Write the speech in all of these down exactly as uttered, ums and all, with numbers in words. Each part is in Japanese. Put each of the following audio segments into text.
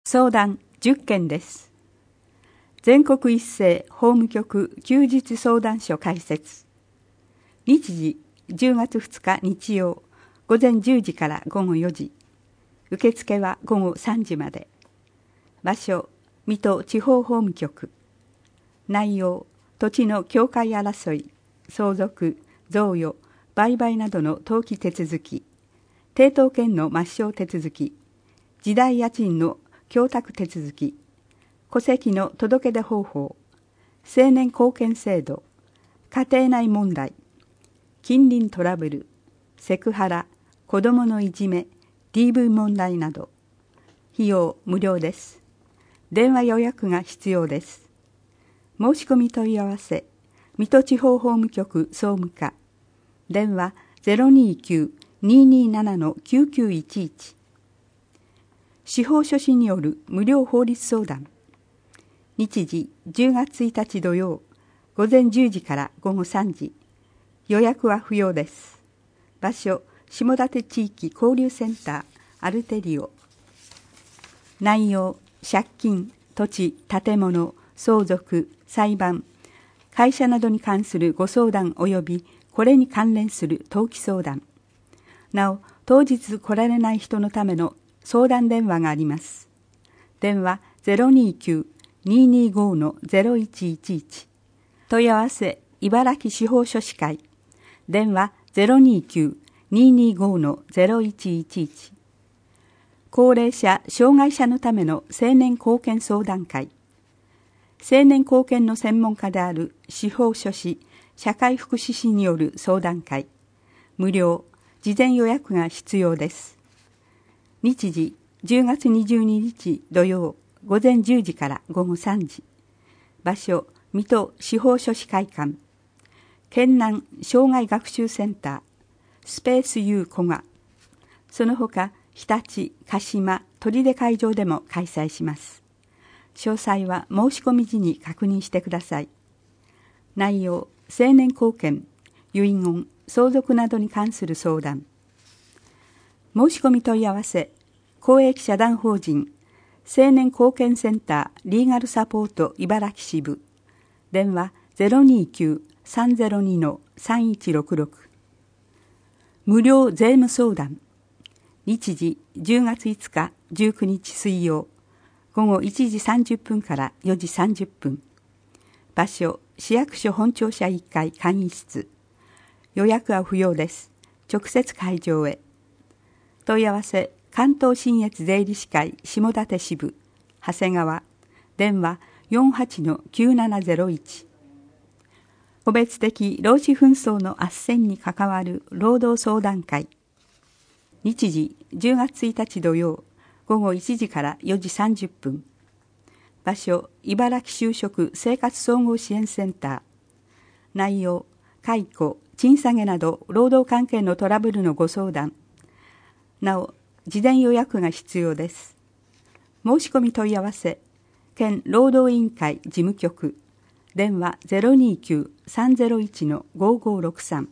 相談じゅっけんです。全国一斉法務局休日相談所開設。日時じゅうがつふつか日曜午前じゅうじから午後よじ。受付は午後さんじまで。場所水戸地方法務局。内容土地の境界争い、相続、贈与、売買などの登記手続き、抵当権の抹消手続き、時代家賃の供託手続き、戸籍の届け出方法、成年後見制度、家庭内問題、近隣トラブル、セクハラ、子どものいじめ、ディーブイ 問題など。費用無料です。電話予約が必要です。申し込み問い合わせ、水戸地方法務局総務課。電話 ゼロにきゅう にーにーなな きゅうきゅういちいち。司法書士による無料法律相談。日時じゅうがつついたち土曜午前じゅうじから午後さんじ。予約は不要です。場所下館地域交流センターアルテリオ。内容借金、土地、建物、相続、裁判、会社などに関するご相談及びこれに関連する登記相談。なお当日来られない人のための相談電話があります。電話 ゼロにきゅう にーにーご ゼロいちいちいち。問い合わせ茨城司法書士会。電話 ゼロにきゅう にーにーご ゼロいちいちいち。高齢者・障害者のための青年後見相談会。青年後見の専門家である司法書士、社会福祉士による相談会。無料、事前予約が必要です。日時じゅうがつにじゅうににち土曜午前じゅうじから午後さんじ。場所水戸司法書士会館。県南障害学習センタースペース U 古賀。その他日立、鹿島、取手会場でも開催します。詳細は申し込み時に確認してください。内容青年後見、遺言、相続などに関する相談。申し込み問い合わせ公益社団法人青年後見センターリーガルサポート茨城支部。電話 ゼロにきゅう さんゼロに さんいちろくろく。無料税務相談。日時じゅうがついつかじゅうくにち水曜午後いちじさんじゅっぷんからよじさんじゅっぷん。場所市役所本庁舎いっかい会議室。予約は不要です。直接会場へ。問い合わせ関東信越税理士会下館支部長谷川。電話 よんはちのきゅうななゼロいち。個別的労使紛争の斡旋に関わる労働相談会。日時じゅうがつついたち土曜午後いちじからよじさんじゅっぷん。場所茨城就職生活総合支援センター。内容解雇、賃下げなど労働関係のトラブルのご相談。なお事前予約が必要です。申し込み問い合わせ県労働委員会事務局。電話 ゼロにきゅう さんゼロいち ごごろくさん。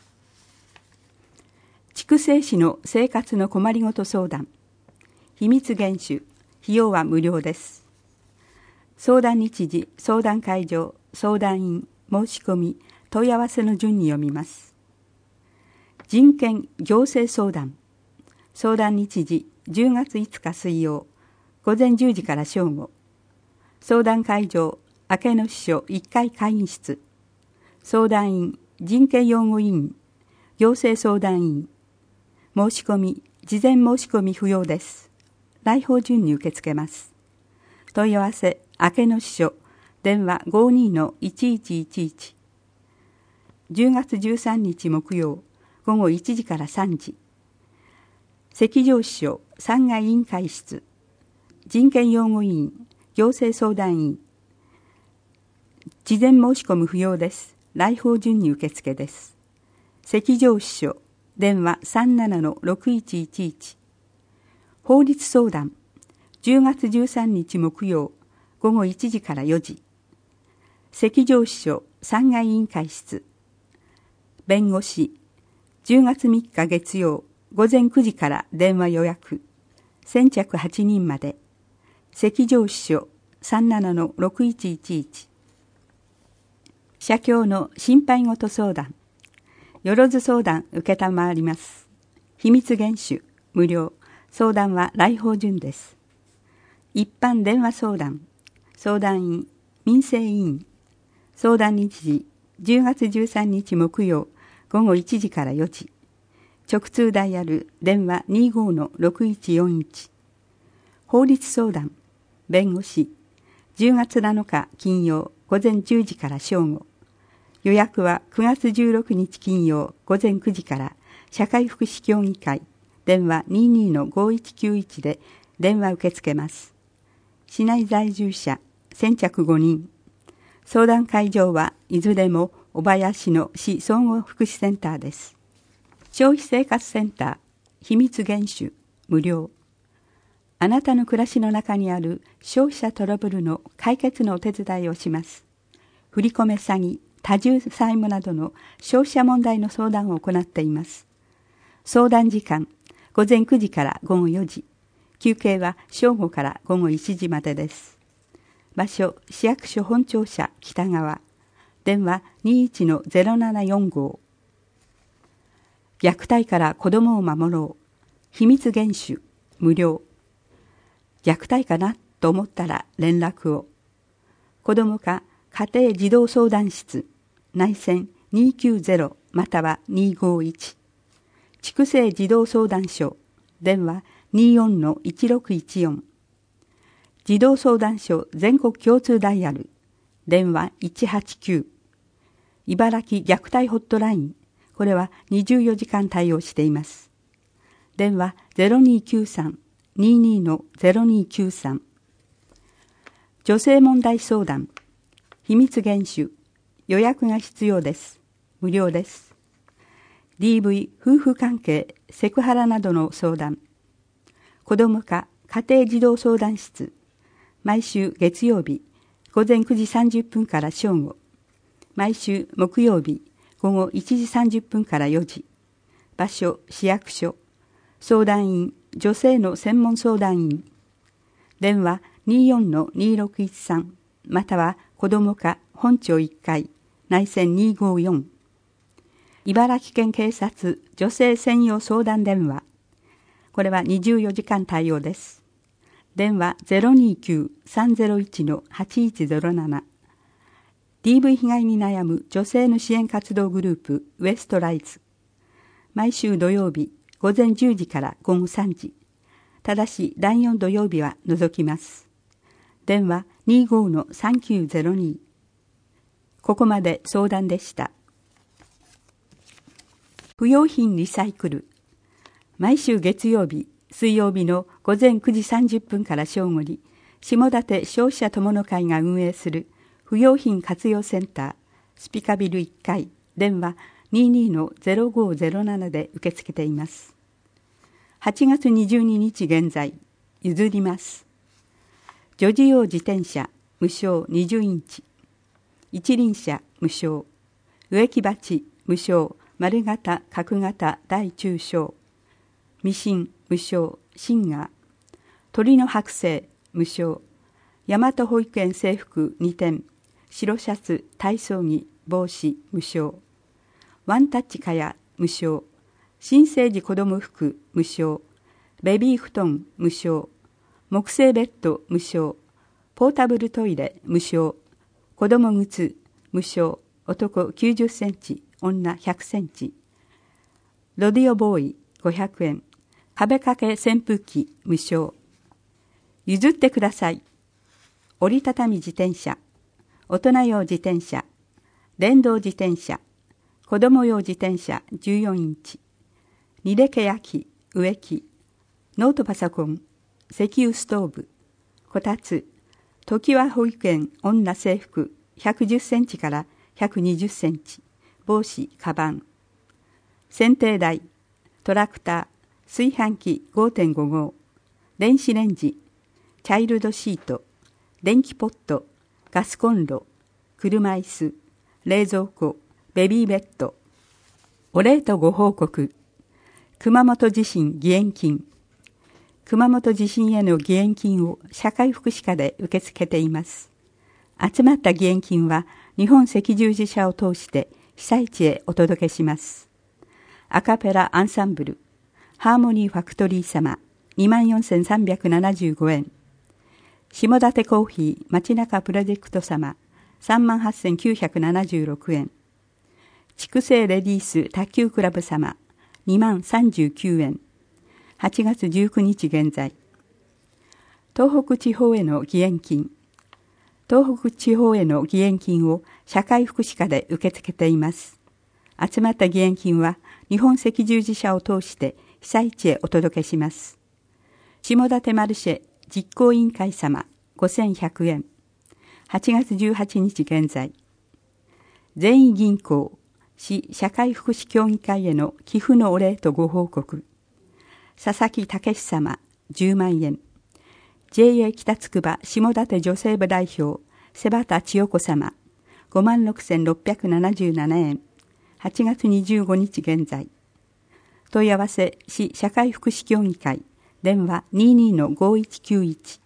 筑西市の生活の困りごと相談。秘密厳守、費用は無料です。相談日時、相談会場、相談員、申し込み、問い合わせの順に読みます。人権行政相談。相談日時じゅうがついつか水曜午前じゅうじから正午。相談会場明野支所いっかい会議室。相談員人権擁護委員、行政相談員。申し込み事前申し込み不要です。来訪順に受け付けます。問い合わせ明野支所電話 ごにのいちいちいちいち。じゅうがつじゅうさんにち木曜午後いちじからさんじ。関上支所さんがい委員会室。人権擁護委員、行政相談員。事前申し込み不要です。来訪順に受付です。関上支所電話 さんななのろくいちいちいち。法律相談じゅうがつじゅうさんにち木曜午後いちじからよじ。関上支所さんがい委員会室。弁護士じゅうがつみっか月曜午前くじから電話予約。先着はちにんまで。 赤上支所 さんななのろくいちいちいち。社協の心配事相談、よろず相談受けたまわります。秘密厳守、無料、相談は来訪順です。一般電話相談、相談員、民生委員、相談日時、じゅうがつじゅうさんにち木曜、ごごいちじからよじ。直通ダイヤル、電話 にじゅうごのろくいちよんいち。法律相談、弁護士、じゅうがつなのか金曜、午前じゅうじから正午。予約はくがつじゅうろくにち金曜、午前くじから、社会福祉協議会、電話 にじゅうにのごいちきゅういち で電話受け付けます。市内在住者、先着ごにん。相談会場はいずれも小林市の市総合福祉センターです。消費生活センター、秘密厳守、無料。あなたの暮らしの中にある消費者トラブルの解決のお手伝いをします。振り込め詐欺、多重債務などの消費者問題の相談を行っています。相談時間、午前くじからごごよじ。休憩は正午からごごいちじまでです。場所、市役所本庁舎北側。電話 にじゅういちのゼロななよんご。虐待から子供を守ろう。秘密厳守、無料。虐待かなと思ったら連絡を。子供課家庭児童相談室、内線にきゅうゼロまたはにごいち。畜生児童相談所、電話 にじゅうよんのいちろくいちよん。児童相談所全国共通ダイヤル、電話いちはちきゅう。茨城虐待ホットライン、これはにじゅうよじかん対応しています。電話 ゼロにきゅうさん にじゅうにのゼロにきゅうさん。女性問題相談、秘密厳守、予約が必要です。無料です。ディーブイ、夫婦関係、セクハラなどの相談。子ども課家庭児童相談室、毎週月曜日、午前くじさんじゅっぷんから正午。毎週木曜日、午後いちじさんじゅっぷんからよじ。場所、市役所。相談員、女性の専門相談員。電話にじゅうよんのにろくいちさん、または子ども課本庁いっかい、内線にごよん。茨城県警察女性専用相談電話。これはにじゅうよじかん対応です。電話 ゼロにきゅうさんゼロいちのはちいちゼロなな。ディーブイ 被害に悩む女性の支援活動グループウエストライズ。毎週土曜日午前じゅうじからごごさんじ。ただしだいよん土曜日は除きます。電話 にじゅうごのさんきゅうゼロに。ここまで相談でした。不用品リサイクル。毎週月曜日、水曜日の午前くじさんじゅっぷんから正午に、下館消費者友の会が運営する不用品活用センター、スピカビルいっかい、電話 にじゅうにのゼロごゼロなな で受け付けています。はちがつにじゅうににち現在、譲ります。女児用自転車、無償にじゅうインチ。一輪車、無償。植木鉢、無償。丸型、角型、大中小。ミシン、無償。シンガー。鳥の剥製、無償。大和保育園制服にてん。白シャツ、体操着、帽子、無償。ワンタッチ蚊帳、無償。新生児子ども服、無償。ベビー布団、無償。木製ベッド、無償。ポータブルトイレ、無償。子ども靴、無償。男きゅうじゅっセンチ、女ひゃくセンチ。ロディオボーイ、ごひゃくえん。壁掛け扇風機、無償。譲ってください。折りたたみ自転車。大人用自転車。電動自転車。子ども用自転車じゅうよんインチ。煮出け焼き、植木。ノートパソコン。石油ストーブ。こたつ。常盤保育園女制服ひゃくじゅっセンチからひゃくにじゅっセンチ。帽子、カバン。剪定台。トラクター。炊飯器 ごてんご 号。電子レンジ。チャイルドシート。電気ポット。ガスコンロ。車椅子。冷蔵庫。ベビーベッド。お礼とご報告。熊本地震義援金。 熊本地震への義援金を社会福祉課で受け付けています。集まった義援金は日本赤十字社を通して被災地へお届けします。アカペラアンサンブルハーモニーファクトリー様 にまんよんせんさんびゃくななじゅうごえん。下館コーヒー街中プロジェクト様 さんまんはっせんきゅうひゃくななじゅうろくえん。筑西レディース卓球クラブ様 にまんさんじゅうきゅうえん。はちがつじゅうくにち現在。東北地方への義援金。東北地方への義援金を社会福祉課で受け付けています。集まった義援金は日本赤十字社を通して被災地へお届けします。下館マルシェ実行委員会様ごせんひゃくえん。はちがつじゅうはちにち現在。善意銀行市社会福祉協議会への寄付のお礼とご報告。佐々木武様じゅうまんえん。ジェーエー 北つくば下館女性部代表瀬端千代子様ごまんろくせんろっぴゃくななじゅうななえん。はちがつにじゅうごにち現在。問い合わせ市社会福祉協議会電話 にじゅうにのごいちきゅういち